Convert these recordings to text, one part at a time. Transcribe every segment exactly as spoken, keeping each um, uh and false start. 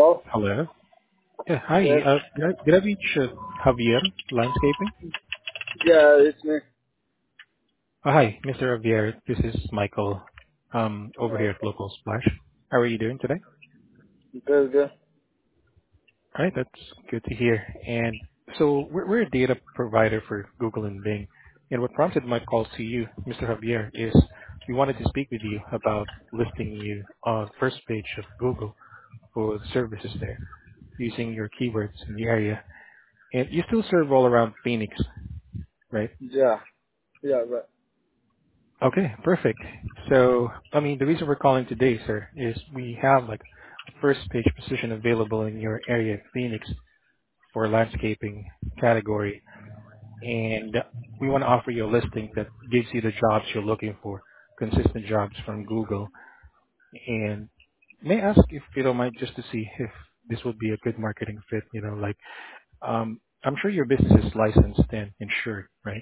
Hello? Hello. Yeah, hi. Yes. Uh, did I, did I reach uh, Javier Landscaping? Yeah, it's me. Oh, hi, Mister Javier. This is Michael, um, over Uh, here at Local Splash. How are you doing today? good, good. All right, that's good to hear. And so we're, we're a data provider for Google and Bing. And what prompted my call to you, Mister Javier, is we wanted to speak with you about listing you on first page of Google for the services there using your keywords in the area. And you still serve all around Phoenix, right? Yeah, yeah, right. Okay, perfect. So, I mean, the reason we're calling today, sir, is we have like a first page position available in your area, Phoenix, for landscaping category, and we want to offer you a listing that gives you the jobs you're looking for, consistent jobs from Google. And may I ask if you don't mind, just to see if this would be a good marketing fit, you know, like, um, I'm sure your business is licensed and insured, right?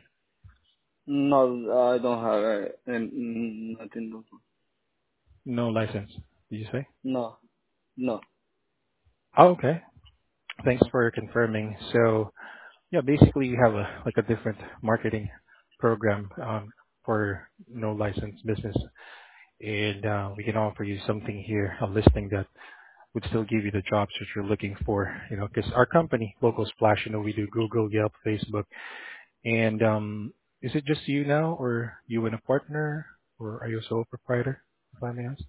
No, I don't have uh, and, mm, nothing. No license, did you say? No, no. Oh, okay. Thanks for confirming. So yeah, basically you have a like a different marketing program um, for no licensed business, and uh, we can offer you something here, a listing that would still give you the jobs that you're looking for. You know, because our company, Local Splash, you know, we do Google, Yelp, Facebook, and um, is it just you now, or you and a partner, or are you a sole proprietor? If I may ask.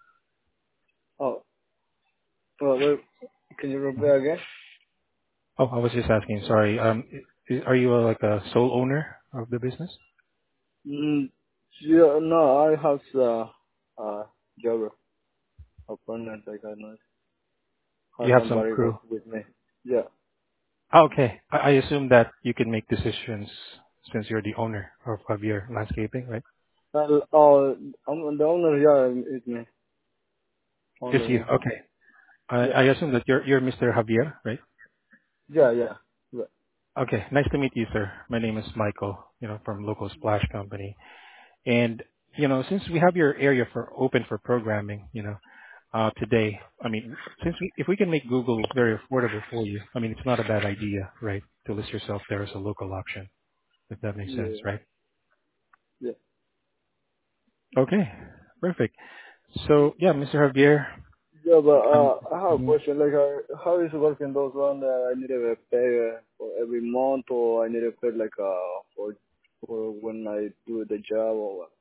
Oh, well, wait, can you repeat Mhm. again? Oh, I was just asking. Sorry. Um, i- i- are you uh like a sole owner of the business? Mm, yeah, no, I have uh, uh, job appointment. Like I know, have You have some somebody work crew. with me. Yeah. Okay. I I assume that you can make decisions since you're the owner of Javier Landscaping, right? Uh, oh, I'm the owner. Yeah, it's me. Just Only you. me. Okay. I Yeah. I assume that you're you're Mister Javier, right? Yeah, yeah. Right. Okay. Nice to meet you, sir. My name is Michael, you know, from Local Splash Company. And, you know, since we have your area for open for programming, you know, uh today, I mean, since we if we can make Google very affordable for you, I mean, it's not a bad idea, right, to list yourself there as a local option, if that makes sense, Yeah, right? yeah. Okay. Perfect. So yeah, Mister Javier, Yeah, but um, uh, I have a mhm. question. Like, uh, how is it working those one that I need to pay uh, for every month, or I need to pay like uh for for when I do the job, or what?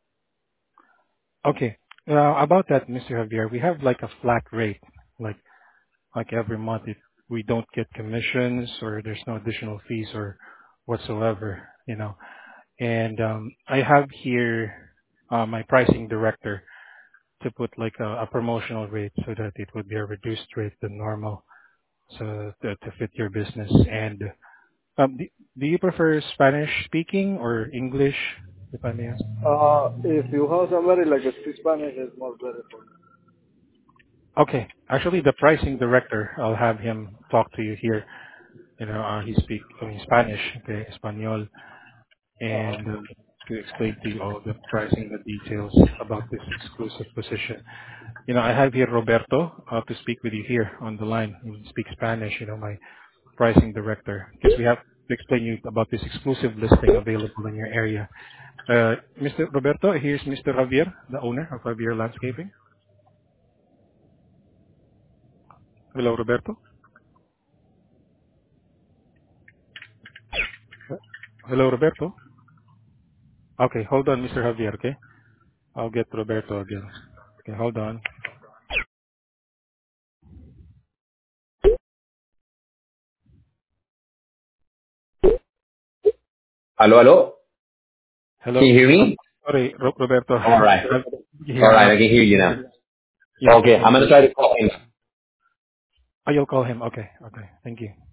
Okay. Uh, About that, Mister Javier, we have like a flat rate, like like every month. It, we don't get commissions or there's no additional fees or whatsoever, you know. And um, I have here uh, my pricing director to put like a, a promotional rate so that it would be a reduced rate than normal, so to, to fit your business. And um, do, do you prefer Spanish speaking or English, if I may ask? Uh, if you have somebody like a speak Spanish, it's more better for me. Okay. Actually, the pricing director, I'll have him talk to you here. You know, uh, he speak I mean, Spanish, okay, Espanol, Uh huh. and uh, to explain to you all the pricing, the details about this exclusive position. You know, I have here Roberto uh, to speak with you here on the line. He speaks Spanish, you know, my pricing director, because we have to explain you about this exclusive listing available in your area. Uh, Mister Roberto, here's Mister Javier, the owner of Javier Landscaping. Hello, Roberto. Hello, Roberto. Okay, hold on, Mister Javier, okay? I'll get Roberto again. Okay, hold on. Hello, hello. Can Hello. you hear Uh, me? sorry, Ro- Roberto. All right. Uh, you All hear me right, I now? can hear you now. Yeah. Okay, I'm Okay. gonna try to call him. Oh, you'll call him. Okay. Okay. Thank you.